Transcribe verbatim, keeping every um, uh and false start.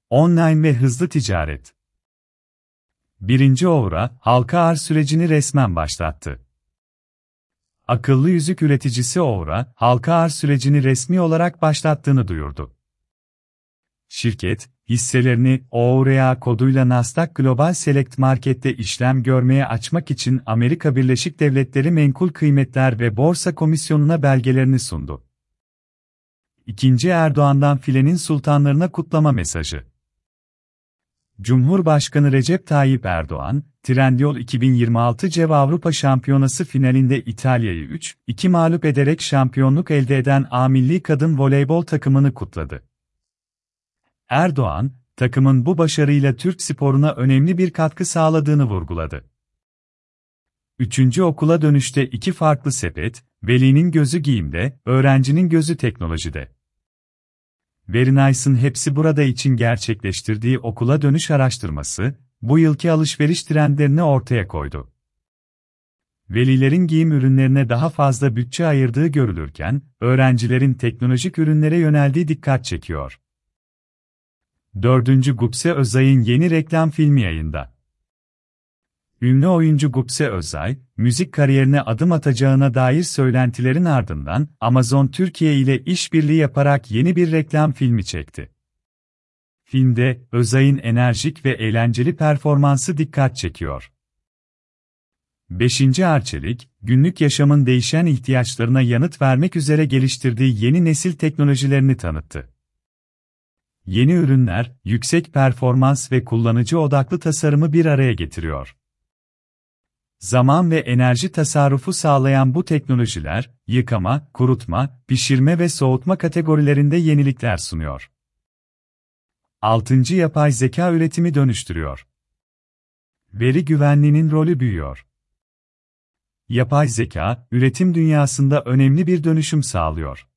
Online ve hızlı ticaret. Birinci Oura, halka arz sürecini resmen başlattı. Akıllı yüzük üreticisi Oura, halka arz sürecini resmi olarak başlattığını duyurdu. Şirket, hisselerini O U R A koduyla Nasdaq Global Select Market'te işlem görmeye açmak için Amerika Birleşik Devletleri Menkul Kıymetler ve Borsa Komisyonu'na belgelerini sundu. İkinci Erdoğan'dan filenin sultanlarına kutlama mesajı. Cumhurbaşkanı Recep Tayyip Erdoğan, Trendyol iki bin yirmi altı CEV Avrupa Şampiyonası finalinde İtalya'yı üç iki mağlup ederek şampiyonluk elde eden A milli kadın voleybol takımını kutladı. Erdoğan, takımın bu başarıyla Türk sporuna önemli bir katkı sağladığını vurguladı. Üçüncü okula dönüşte iki farklı sepet, velinin gözü giyimde, öğrencinin gözü teknolojide. Verinice'ın Hepsi Burada için gerçekleştirdiği okula dönüş araştırması, bu yılki alışveriş trendlerini ortaya koydu. Velilerin giyim ürünlerine daha fazla bütçe ayırdığı görülürken, öğrencilerin teknolojik ürünlere yöneldiği dikkat çekiyor. Dördüncü Gupse Özay'ın yeni reklam filmi yayında. Ünlü oyuncu Gupse Özay, müzik kariyerine adım atacağına dair söylentilerin ardından Amazon Türkiye ile işbirliği yaparak yeni bir reklam filmi çekti. Filmde, Özay'ın enerjik ve eğlenceli performansı dikkat çekiyor. Beşinci Arçelik, günlük yaşamın değişen ihtiyaçlarına yanıt vermek üzere geliştirdiği yeni nesil teknolojilerini tanıttı. Yeni ürünler, yüksek performans ve kullanıcı odaklı tasarımı bir araya getiriyor. Zaman ve enerji tasarrufu sağlayan bu teknolojiler, yıkama, kurutma, pişirme ve soğutma kategorilerinde yenilikler sunuyor. Altıncı Yapay zeka üretimi dönüştürüyor. Veri güvenliğinin rolü büyüyor. Yapay zeka, üretim dünyasında önemli bir dönüşüm sağlıyor.